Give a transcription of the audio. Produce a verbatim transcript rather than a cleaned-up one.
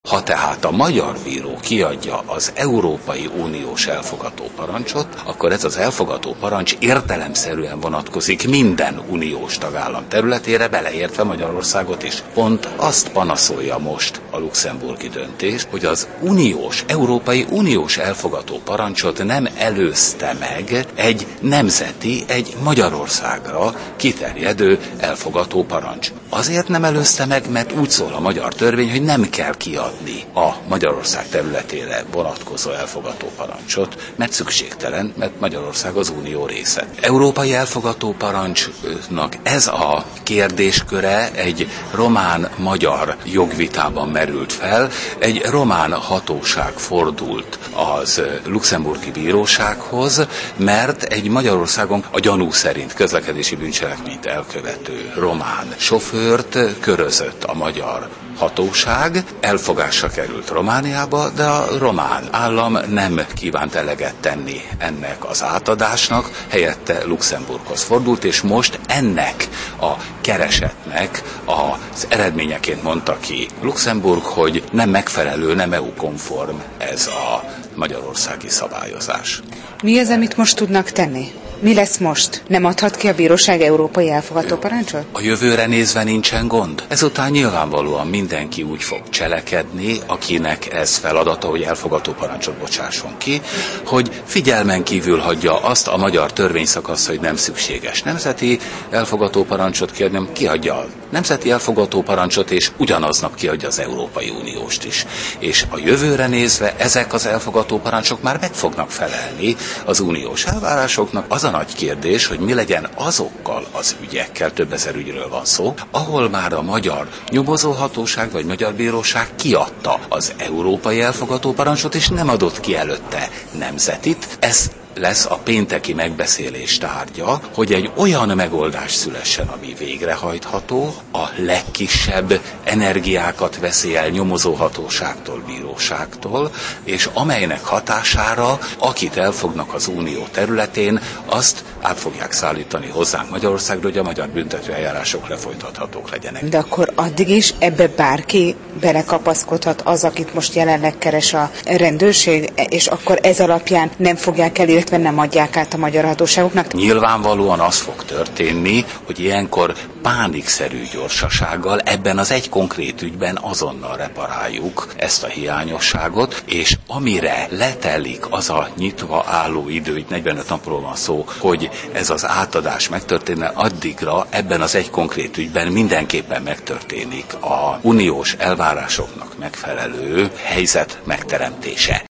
Ha tehát a magyar bíró kiadja az Európai Uniós elfogató parancsot, akkor ez az elfogató parancs értelemszerűen vonatkozik minden uniós tagállam területére, beleértve Magyarországot is. Pont azt panaszolja most a luxemburgi döntés, hogy az uniós, Európai Uniós elfogató parancsot nem előzte meg egy nemzeti, egy Magyarországra kiterjedő elfogató parancs. Azért nem előzte meg, mert úgy szól a magyar törvény, hogy nem kell kiadni a Magyarország területére vonatkozó elfogató parancsot, mert szükségtelen, mert Magyarország az unió része. Európai elfogató parancsnak ez a kérdésköre egy román-magyar jogvitában merült fel. Egy román hatóság fordult az luxemburgi bírósághoz, mert egy Magyarországon a gyanú szerint közlekedési bűncselekményt elkövető román sofőrt körözött a magyar hatóság, elfogásra került Romániába, de a román állam nem kívánt eleget tenni ennek az átadásnak, helyette Luxemburghoz fordult, és most ennek a keresetnek az eredményeként mondta ki Luxemburg, hogy nem megfelelő, nem é u-konform ez a magyarországi szabályozás. Mi az, amit most tudnak tenni? Mi lesz most? Nem adhat ki a bíróság európai elfogató parancsot? A jövőre nézve nincsen gond. Ezután nyilvánvalóan mindenki úgy fog cselekedni, akinek ez feladata, hogy elfogató parancsot bocsásson ki, hogy figyelmen kívül hagyja azt a magyar törvényszakaszt, hogy nem szükséges nemzeti elfogató parancsot kérni, kiadja a nemzeti elfogató parancsot, és ugyanaznap kiadja az Európai Unióst is. És a jövőre nézve ezek az elfogató parancsok már meg fognak felelni az uniós elvárásoknak. Az a nagy kérdés, hogy mi legyen azokkal az ügyekkel, több ezer ügyről van szó, ahol már a magyar nyomozóhatóság vagy magyar bíróság kiadta az európai elfogató parancsot, és nem adott ki előtte nemzetit. Ez lesz a pénteki megbeszélés tárgya, hogy egy olyan megoldás szülessen, ami végrehajtható, a legkisebb energiákat veszi el nyomozóhatóságtól, bíróságtól, és amelynek hatására, akit elfognak az unió területén, azt át fogják szállítani hozzánk Magyarországra, hogy a magyar büntetőeljárások lefolytathatók legyenek. De akkor addig is ebbe bárki belekapaszkodhat, az, akit most jelenleg keres a rendőrség, és akkor ez alapján nem fogják el, illetve nem adják át a magyar hatóságoknak? Nyilvánvalóan az fog történni, hogy ilyenkor pánikszerű gyorsasággal ebben az egy konkrét ügyben azonnal reparáljuk ezt a hiányosságot, és amire letelik az a nyitva álló idő, itt negyvenöt napról van szó, hogy ez az átadás megtörténne, addigra ebben az egy konkrét ügyben mindenképpen megtörténik a uniós elvárásoknak megfelelő helyzet megteremtése.